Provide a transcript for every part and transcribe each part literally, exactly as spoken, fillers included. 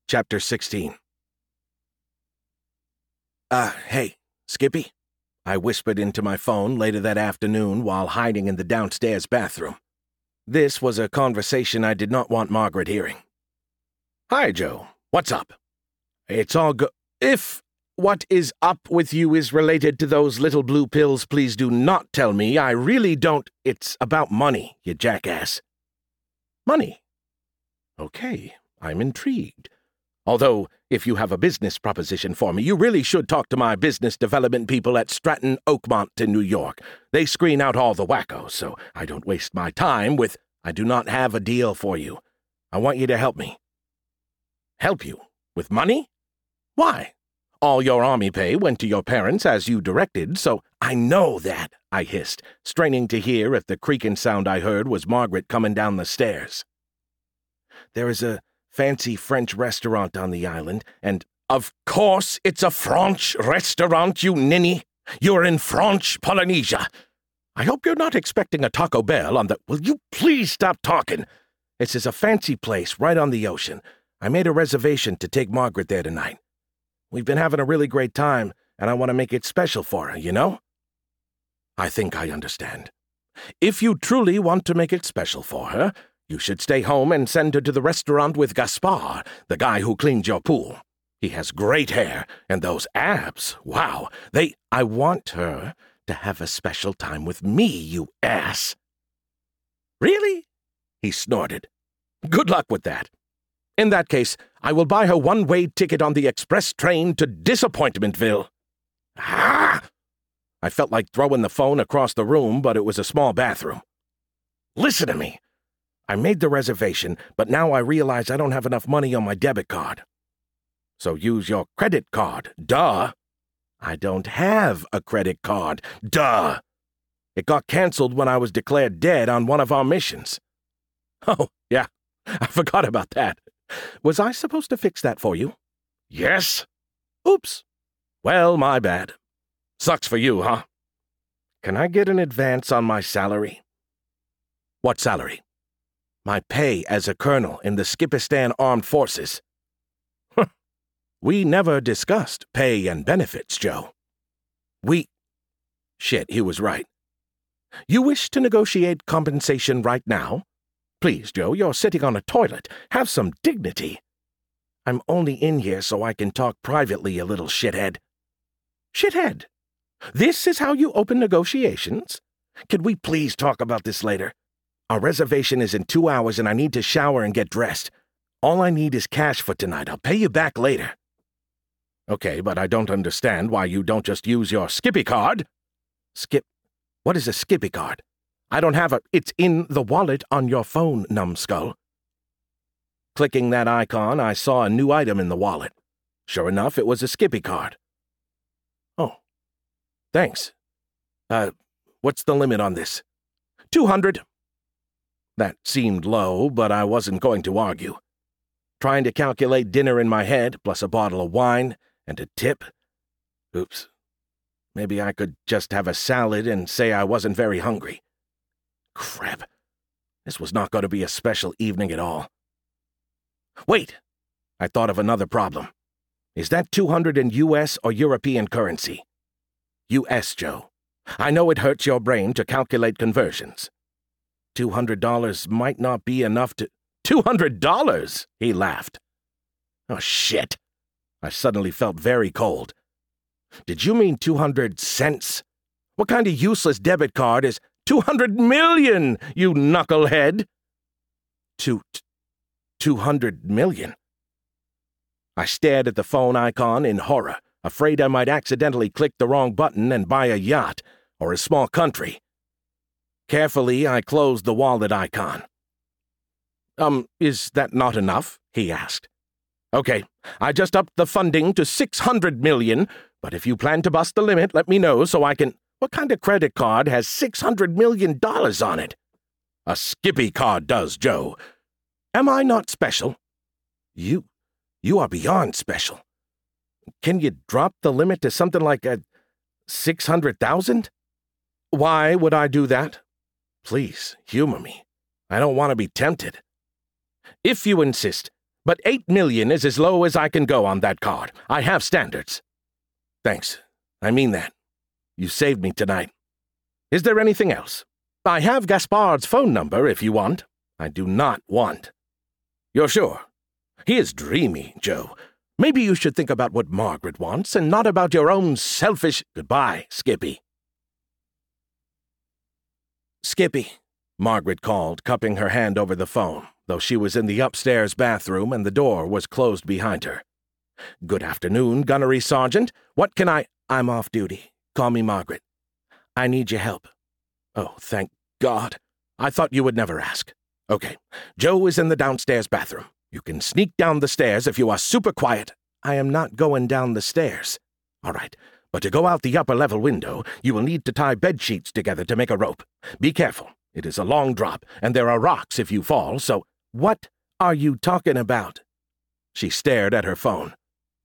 Chapter sixteen. Uh, hey, Skippy? I whispered into my phone later that afternoon while hiding in the downstairs bathroom. This was a conversation I did not want Margaret hearing. Hi, Joe. What's up? It's all go- If what is up with you is related to those little blue pills, please do not tell me. I really don't. It's about money, you jackass. Money? Okay, I'm intrigued. Although, if you have a business proposition for me, you really should talk to my business development people at Stratton Oakmont in New York. They screen out all the wackos, so I don't waste my time with, I do not have a deal for you. I want you to help me. Help you? With money? Why? All your army pay went to your parents as you directed, so I know that, I hissed, straining to hear if the creaking sound I heard was Margaret coming down the stairs. There is a fancy French restaurant on the island, and of course it's a French restaurant, you ninny. You're in French Polynesia. I hope you're not expecting a Taco Bell on the— Will you please stop talking? This is a fancy place right on the ocean. I made a reservation to take Margaret there tonight. We've been having a really great time, and I want to make it special for her, you know? I think I understand. If you truly want to make it special for her, you should stay home and send her to the restaurant with Gaspar, the guy who cleans your pool. He has great hair, and those abs, wow, they— I want her to have a special time with me, you ass. Really? He snorted. Good luck with that. In that case, I will buy her one-way ticket on the express train to Disappointmentville. Ah! I felt like throwing the phone across the room, but it was a small bathroom. Listen to me. I made the reservation, but now I realize I don't have enough money on my debit card. So use your credit card. Duh. I don't have a credit card. Duh. It got canceled when I was declared dead on one of our missions. Oh, yeah. I forgot about that. Was I supposed to fix that for you? Yes. Oops. Well, my bad. Sucks for you, huh? Can I get an advance on my salary? What salary? My pay as a colonel in the Skipistan Armed Forces. Huh. We never discussed pay and benefits, Joe. We— Shit, he was right. You wish to negotiate compensation right now? Please, Joe, you're sitting on a toilet. Have some dignity. I'm only in here so I can talk privately, you little shithead. Shithead? This is how you open negotiations? Can we please talk about this later? Our reservation is in two hours and I need to shower and get dressed. All I need is cash for tonight. I'll pay you back later. Okay, but I don't understand why you don't just use your Skippy card. Skip? What is a Skippy card? I don't have a— It's in the wallet on your phone, numbskull. Clicking that icon, I saw a new item in the wallet. Sure enough, it was a Skippy card. Oh. Thanks. Uh, what's the limit on this? Two hundred. That seemed low, but I wasn't going to argue. Trying to calculate dinner in my head, plus a bottle of wine, and a tip. Oops. Maybe I could just have a salad and say I wasn't very hungry. Crap. This was not going to be a special evening at all. Wait! I thought of another problem. Is that two hundred in U S or European currency? U S, Joe. I know it hurts your brain to calculate conversions. Two hundred dollars might not be enough to— Two hundred dollars! He laughed. Oh, shit. I suddenly felt very cold. Did you mean two hundred cents? What kind of useless debit card is— Two hundred million, you knucklehead! Two— two hundred million. I stared at the phone icon in horror, afraid I might accidentally click the wrong button and buy a yacht or a small country. Carefully, I closed the wallet icon. Um, is that not enough? He asked. Okay, I just upped the funding to six hundred million, but if you plan to bust the limit, let me know so I can— What kind of credit card has six hundred million dollars on it? A Skippy card does, Joe. Am I not special? You— you are beyond special. Can you drop the limit to something like a six hundred thousand? Why would I do that? Please, humor me. I don't want to be tempted. If you insist, But eight million is as low as I can go on that card. I have standards. Thanks. I mean that. You saved me tonight. Is there anything else? I have Gaspard's phone number if you want. I do not want. You're sure? He is dreamy, Joe. Maybe you should think about what Margaret wants and not about your own selfish— Goodbye, Skippy. Skippy, Margaret called, cupping her hand over the phone, though she was in the upstairs bathroom and the door was closed behind her. Good afternoon, Gunnery Sergeant. What can I— I'm off duty. Call me Margaret. I need your help. Oh, thank God. I thought you would never ask. Okay, Joe is in the downstairs bathroom. You can sneak down the stairs if you are super quiet. I am not going down the stairs. All right, but to go out the upper-level window, you will need to tie bed sheets together to make a rope. Be careful. It is a long drop, and there are rocks if you fall, so— What are you talking about? She stared at her phone.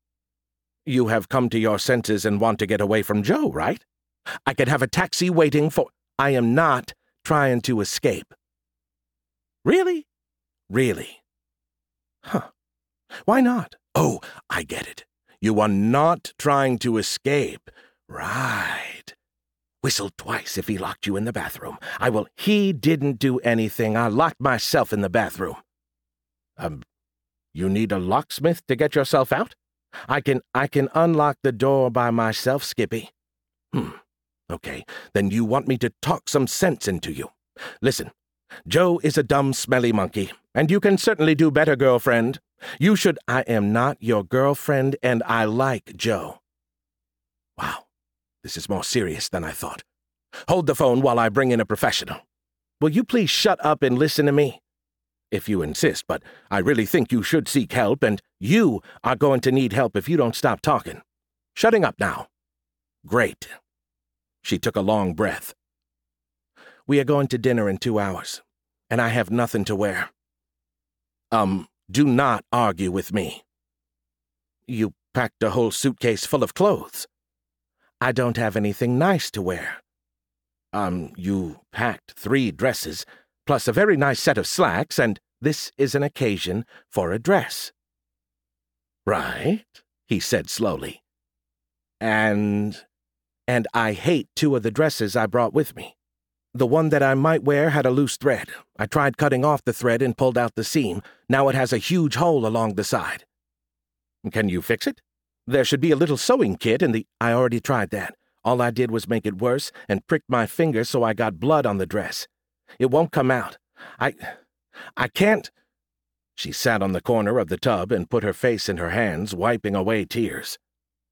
You have come to your senses and want to get away from Joe, right? I could have a taxi waiting for— I am not trying to escape. Really? Really? Huh. Why not? Oh, I get it. You are not trying to escape. Right. Whistle twice if he locked you in the bathroom. I will— He didn't do anything. I locked myself in the bathroom. Um, you need a locksmith to get yourself out? I can— I can unlock the door by myself, Skippy. Hmm. Okay, then you want me to talk some sense into you. Listen, Joe is a dumb, smelly monkey, and you can certainly do better, girlfriend. You should— I am not your girlfriend, and I like Joe. Wow, this is more serious than I thought. Hold the phone while I bring in a professional. Will you please shut up and listen to me? If you insist, but I really think you should seek help, and you are going to need help if you don't stop talking. Shutting up now. Great. She took a long breath. We are going to dinner in two hours, and I have nothing to wear. Um, do not argue with me. You packed a whole suitcase full of clothes. I don't have anything nice to wear. Um, you packed three dresses, plus a very nice set of slacks, and this is an occasion for a dress. Right, he said slowly. And... And I hate two of the dresses I brought with me. The one that I might wear had a loose thread. I tried cutting off the thread and pulled out the seam. Now it has a huge hole along the side. Can you fix it? There should be a little sewing kit in the— I already tried that. All I did was make it worse and pricked my finger so I got blood on the dress. It won't come out. I... I can't... She sat on the corner of the tub and put her face in her hands, wiping away tears.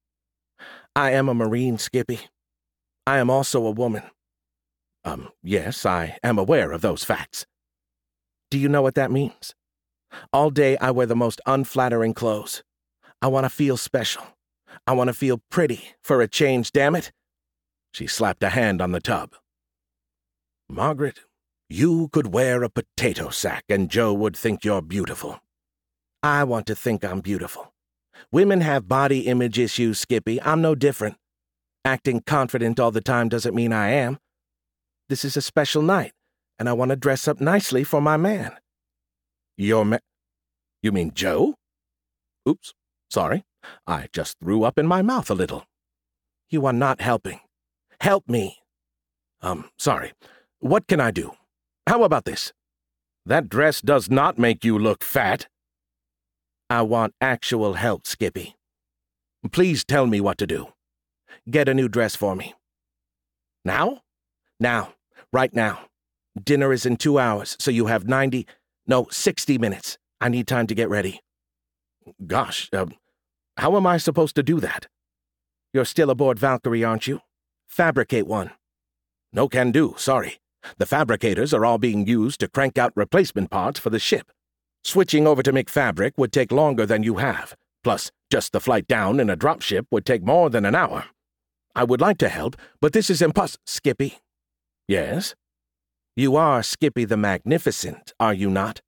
I am a Marine, Skippy. I am also a woman. Um, yes, I am aware of those facts. Do you know what that means? All day I wear the most unflattering clothes. I want to feel special. I want to feel pretty for a change, damn it. She slapped a hand on the tub. Margaret, you could wear a potato sack and Joe would think you're beautiful. I want to think I'm beautiful. Women have body image issues, Skippy. I'm no different. Acting confident all the time doesn't mean I am. This is a special night, and I want to dress up nicely for my man. Your ma— You mean Joe? Oops, sorry. I just threw up in my mouth a little. You are not helping. Help me. Um, sorry. What can I do? How about this? That dress does not make you look fat. I want actual help, Skippy. Please tell me what to do. Get a new dress for me. Now? Now. Right now. Dinner is in two hours, so you have ninety, no, sixty minutes. I need time to get ready. Gosh, uh, how am I supposed to do that? You're still aboard Valkyrie, aren't you? Fabricate one. No can do, sorry. The fabricators are all being used to crank out replacement parts for the ship. Switching over to make fabric would take longer than you have. Plus, just the flight down in a dropship would take more than an hour. I would like to help, but this is impossible. Skippy? Yes? You are Skippy the Magnificent, are you not?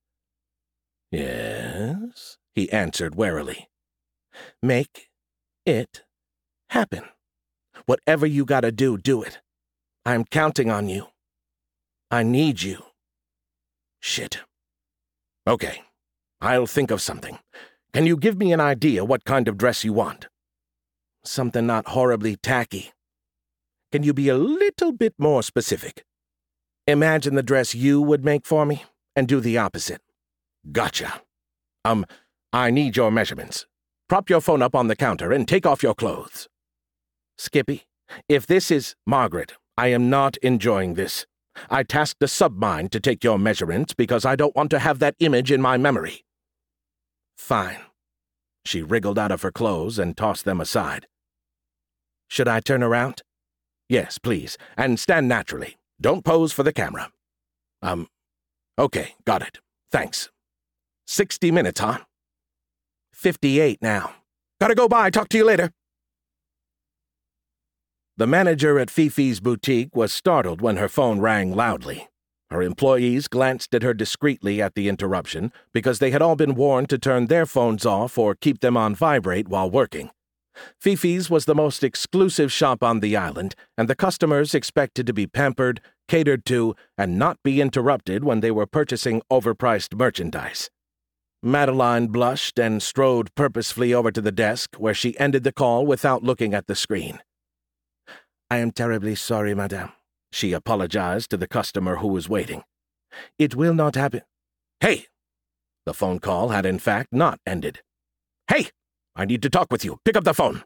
Yes, he answered warily. Make it happen. Whatever you gotta do, do it. I'm counting on you. I need you. Shit. Okay. I'll think of something. Can you give me an idea what kind of dress you want? Something not horribly tacky. Can you be a little bit more specific? Imagine the dress you would make for me, and do the opposite. Gotcha. Um, I need your measurements. Prop your phone up on the counter and take off your clothes. Skippy, if this is Margaret, I am not enjoying this. I tasked a submind to take your measurements because I don't want to have that image in my memory. Fine. She wriggled out of her clothes and tossed them aside. Should I turn around? Yes, please, and stand naturally. Don't pose for the camera. Um, okay, got it. Thanks. Sixty minutes, huh? Fifty-eight now. Gotta go by, talk to you later. The manager at Fifi's boutique was startled when her phone rang loudly. Her employees glanced at her discreetly at the interruption because they had all been warned to turn their phones off or keep them on vibrate while working. Fifi's was the most exclusive shop on the island, and the customers expected to be pampered, catered to, and not be interrupted when they were purchasing overpriced merchandise. Madeline blushed and strode purposefully over to the desk, where she ended the call without looking at the screen. I am terribly sorry, madame, she apologized to the customer who was waiting. It will not happen. Hey! The phone call had in fact not ended. Hey! I need to talk with you. Pick up the phone.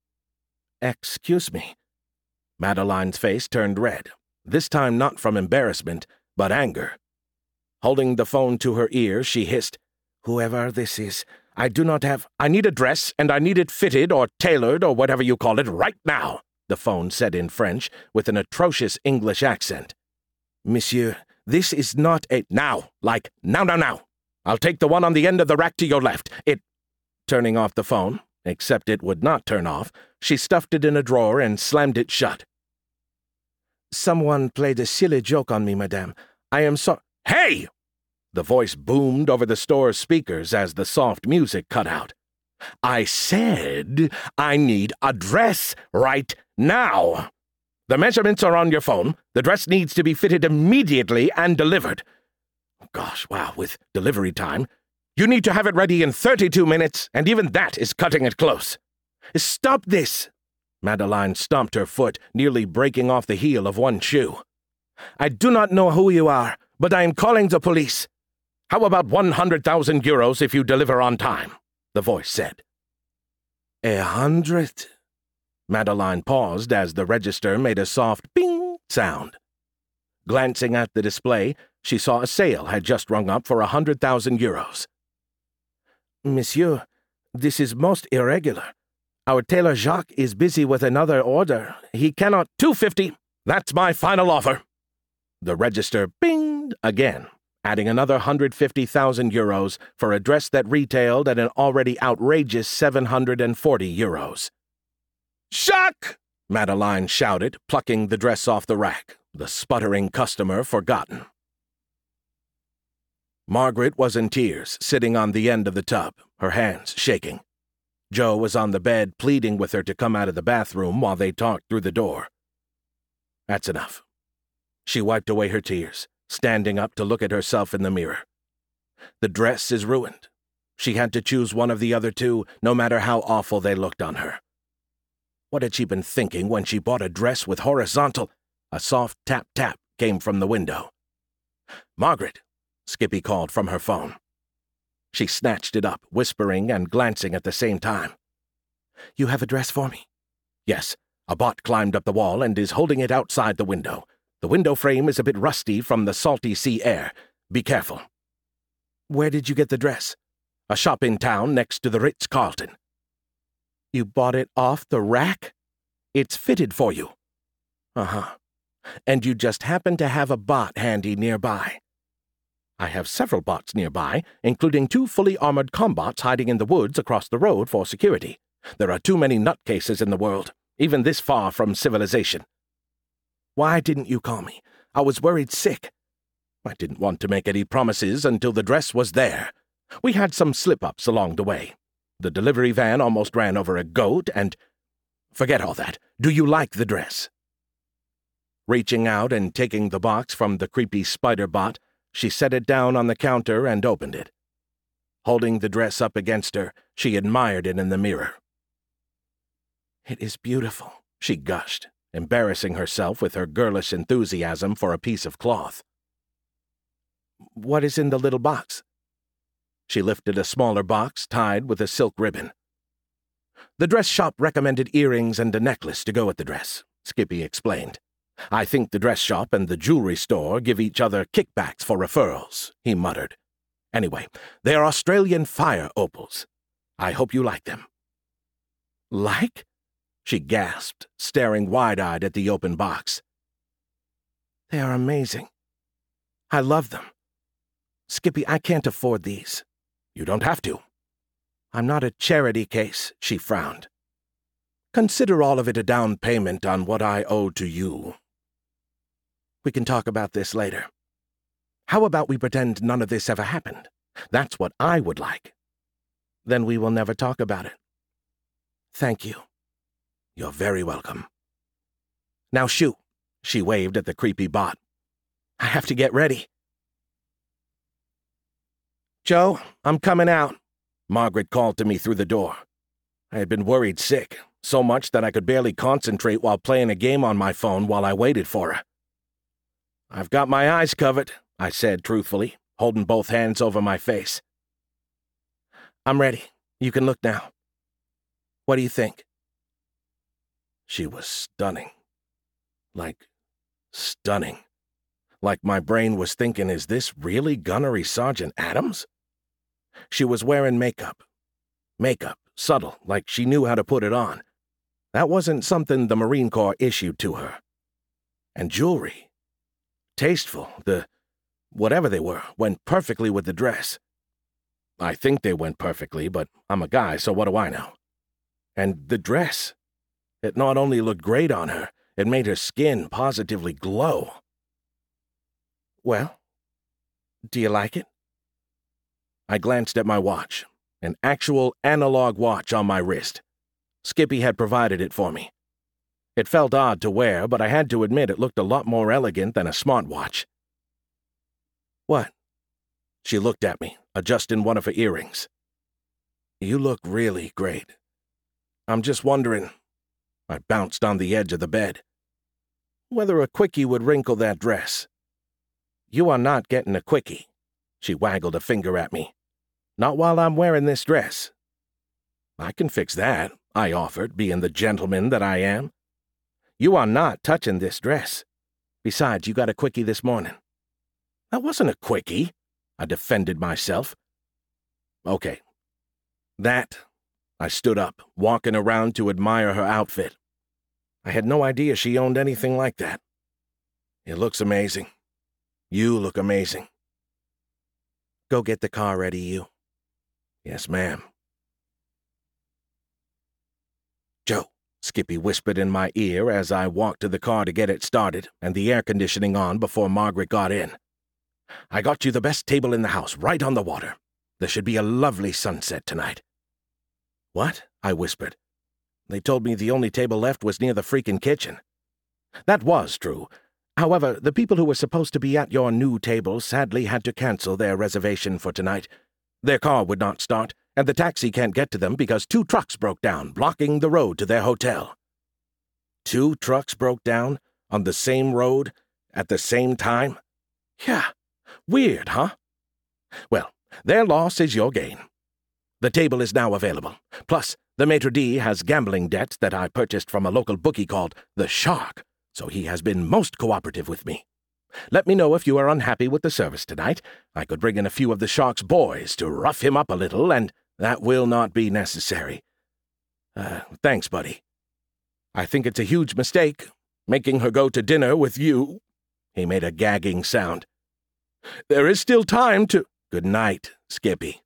Excuse me. Madeline's face turned red, this time not from embarrassment, but anger. Holding the phone to her ear, she hissed, Whoever this is, I do not have— I need a dress, and I need it fitted or tailored or whatever you call it right now, the phone said in French with an atrocious English accent. Monsieur, this is not a— Now, like, now, now, now. I'll take the one on the end of the rack to your left. It— Turning off the phone, except it would not turn off, she stuffed it in a drawer and slammed it shut. Someone played a silly joke on me, madame. I am so— Hey! The voice boomed over the store's speakers as the soft music cut out. I said I need a dress right now. The measurements are on your phone. The dress needs to be fitted immediately and delivered. Gosh, wow, with delivery time. You need to have it ready in thirty-two minutes, and even that is cutting it close. Stop this! Madeline stomped her foot, nearly breaking off the heel of one shoe. I do not know who you are, but I am calling the police. How about one hundred thousand euros if you deliver on time? The voice said. A hundred? Madeline paused as the register made a soft bing sound. Glancing at the display, she saw a sale had just rung up for a hundred thousand euros. Monsieur, this is most irregular. Our tailor Jacques is busy with another order. He cannot— Two fifty. That's my final offer. The register binged again, adding another one hundred fifty thousand euros for a dress that retailed at an already outrageous seven hundred forty euros. Jacques! Madeline shouted, plucking the dress off the rack, the sputtering customer forgotten. Margaret was in tears, sitting on the end of the tub, her hands shaking. Joe was on the bed, pleading with her to come out of the bathroom while they talked through the door. That's enough. She wiped away her tears, standing up to look at herself in the mirror. The dress is ruined. She had to choose one of the other two, no matter how awful they looked on her. What had she been thinking when she bought a dress with horizontal— A soft tap-tap came from the window. Margaret, Skippy called from her phone. She snatched it up, whispering and glancing at the same time. You have a dress for me? Yes. A bot climbed up the wall and is holding it outside the window. The window frame is a bit rusty from the salty sea air. Be careful. Where did you get the dress? A shop in town next to the Ritz-Carlton. You bought it off the rack? It's fitted for you. Uh-huh. And you just happen to have a bot handy nearby. I have several bots nearby, including two fully armored combots hiding in the woods across the road for security. There are too many nutcases in the world, even this far from civilization. Why didn't you call me? I was worried sick. I didn't want to make any promises until the dress was there. We had some slip-ups along the way. The delivery van almost ran over a goat and— Forget all that. Do you like the dress? Reaching out and taking the box from the creepy spider bot, she set it down on the counter and opened it. Holding the dress up against her, she admired it in the mirror. "It is beautiful," she gushed, embarrassing herself with her girlish enthusiasm for a piece of cloth. "What is in the little box?" She lifted a smaller box tied with a silk ribbon. "The dress shop recommended earrings and a necklace to go with the dress," Skippy explained. "I think the dress shop and the jewelry store give each other kickbacks for referrals," he muttered. "Anyway, they're Australian fire opals. I hope you like them." "Like?" she gasped, staring wide-eyed at the open box. "They are amazing. I love them. Skippy, I can't afford these." "You don't have to." "I'm not a charity case," she frowned. "Consider all of it a down payment on what I owe to you." "We can talk about this later. How about we pretend none of this ever happened? That's what I would like." "Then we will never talk about it." "Thank you." "You're very welcome." "Now shoot," she waved at the creepy bot. "I have to get ready." "Joe, I'm coming out," Margaret called to me through the door. I had been worried sick, so much that I could barely concentrate while playing a game on my phone while I waited for her. "I've got my eyes covered," I said truthfully, holding both hands over my face. "I'm ready. You can look now. What do you think?" She was stunning. Like, stunning. Like my brain was thinking, is this really Gunnery Sergeant Adams? She was wearing makeup. Makeup, subtle, like she knew how to put it on. That wasn't something the Marine Corps issued to her. And jewelry. Tasteful, the whatever they were, went perfectly with the dress. I think they went perfectly, but I'm a guy, so what do I know? And the dress. It not only looked great on her, it made her skin positively glow. "Well, do you like it?" I glanced at my watch, an actual analog watch on my wrist. Skippy had provided it for me. It felt odd to wear, but I had to admit it looked a lot more elegant than a smartwatch. "What?" She looked at me, adjusting one of her earrings. "You look really great. I'm just wondering," I bounced on the edge of the bed, "whether a quickie would wrinkle that dress." "You are not getting a quickie," she waggled a finger at me. "Not while I'm wearing this dress." "I can fix that," I offered, being the gentleman that I am. "You are not touching this dress. Besides, you got a quickie this morning." "That wasn't a quickie," I defended myself. "Okay. That." I stood up, walking around to admire her outfit. I had no idea she owned anything like that. "It looks amazing. You look amazing." "Go get the car ready, you." "Yes, ma'am." "Joe," Skippy whispered in my ear as I walked to the car to get it started and the air conditioning on before Margaret got in. "I got you the best table in the house, right on the water. There should be a lovely sunset tonight." "What?" I whispered. "They told me the only table left was near the freaking kitchen." That was true. However, the people who were supposed to be at your new table sadly had to cancel their reservation for tonight. Their car would not start, and the taxi can't get to them because two trucks broke down, blocking the road to their hotel. Two trucks broke down on the same road at the same time? Yeah, weird, huh? Well, their loss is your gain. The table is now available. Plus, the maitre d' has gambling debts that I purchased from a local bookie called The Shark, so he has been most cooperative with me. Let me know if you are unhappy with the service tonight. I could bring in a few of the Shark's boys to rough him up a little, and that will not be necessary. Uh, thanks, buddy. I think it's a huge mistake, making her go to dinner with you." He made a gagging sound. "There is still time to—" "Good night, Skippy."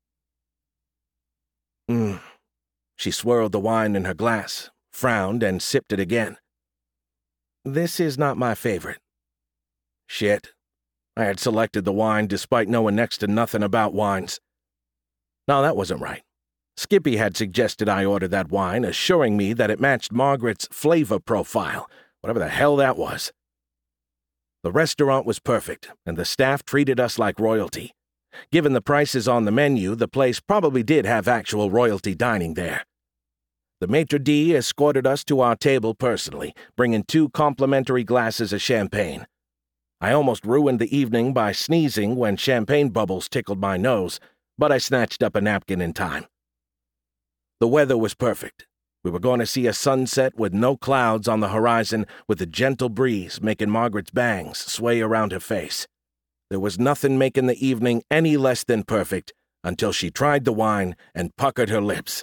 Mm. She swirled the wine in her glass, frowned, and sipped it again. "This is not my favorite." Shit. I had selected the wine despite knowing next to nothing about wines. No, that wasn't right. Skippy had suggested I order that wine, assuring me that it matched Margaret's flavor profile, whatever the hell that was. The restaurant was perfect, and the staff treated us like royalty. Given the prices on the menu, the place probably did have actual royalty dining there. The maitre d' escorted us to our table personally, bringing two complimentary glasses of champagne. I almost ruined the evening by sneezing when champagne bubbles tickled my nose, but I snatched up a napkin in time. The weather was perfect. We were going to see a sunset with no clouds on the horizon, with a gentle breeze making Margaret's bangs sway around her face. There was nothing making the evening any less than perfect until she tried the wine and puckered her lips.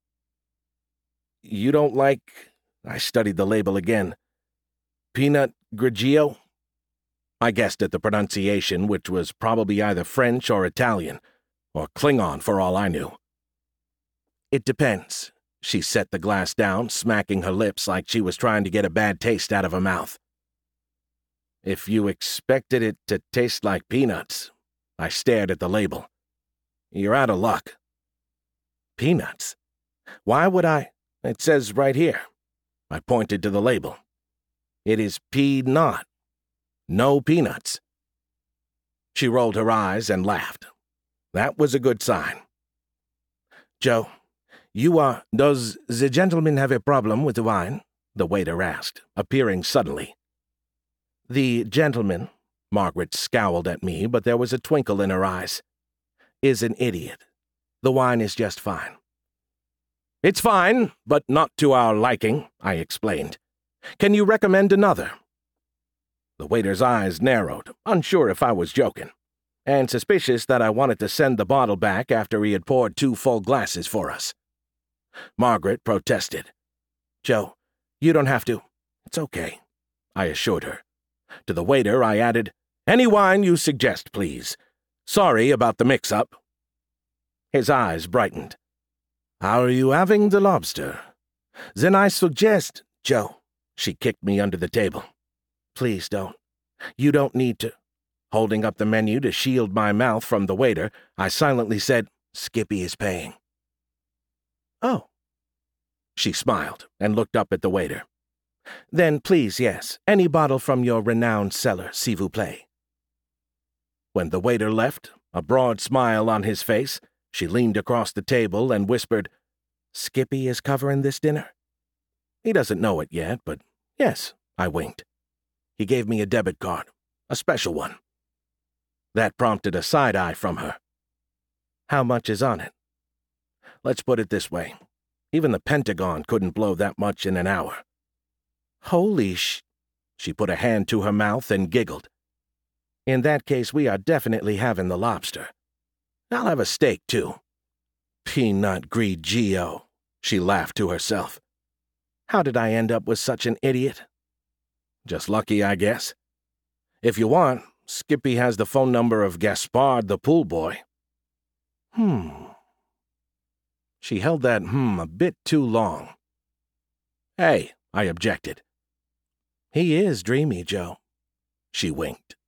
"You don't like—" I studied the label again. "Pinot Grigio?" I guessed at the pronunciation, which was probably either French or Italian, or Klingon for all I knew. "It depends." She set the glass down, smacking her lips like she was trying to get a bad taste out of her mouth. "If you expected it to taste like peanuts," I stared at the label. "You're out of luck." "Peanuts? Why would I—" "It says right here." I pointed to the label. "It is P-not. No peanuts." She rolled her eyes and laughed. That was a good sign. "Joe, you are— Does the gentleman have a problem with the wine?" the waiter asked, appearing suddenly. "The gentleman," Margaret scowled at me, but there was a twinkle in her eyes, "is an idiot. The wine is just fine." "It's fine, but not to our liking," I explained. "Can you recommend another?" The waiter's eyes narrowed, unsure if I was joking, and suspicious that I wanted to send the bottle back after he had poured two full glasses for us. Margaret protested. "Joe, you don't have to. It's okay," I assured her. To the waiter, I added, "Any wine you suggest, please. Sorry about the mix-up." His eyes brightened. "Are you having the lobster? Then I suggest—" "Joe," she kicked me under the table. "Please don't. You don't need to." Holding up the menu to shield my mouth from the waiter, I silently said, "Skippy is paying." "Oh." She smiled and looked up at the waiter. "Then please, yes, any bottle from your renowned cellar, s'il vous plaît." When the waiter left, a broad smile on his face, she leaned across the table and whispered, "Skippy is covering this dinner?" "He doesn't know it yet, but yes," I winked. He gave me a debit card, a special one. That prompted a side-eye from her. "How much is on it?" "Let's put it this way. Even the Pentagon couldn't blow that much in an hour." "Holy sh—" She put a hand to her mouth and giggled. "In that case, we are definitely having the lobster. I'll have a steak, too." "Pinot Grigio," she laughed to herself. "How did I end up with such an idiot?" "Just lucky, I guess. If you want, Skippy has the phone number of Gaspard the pool boy." Hmm. She held that hmm a bit too long. "Hey," I objected. "He is dreamy, Joe." She winked.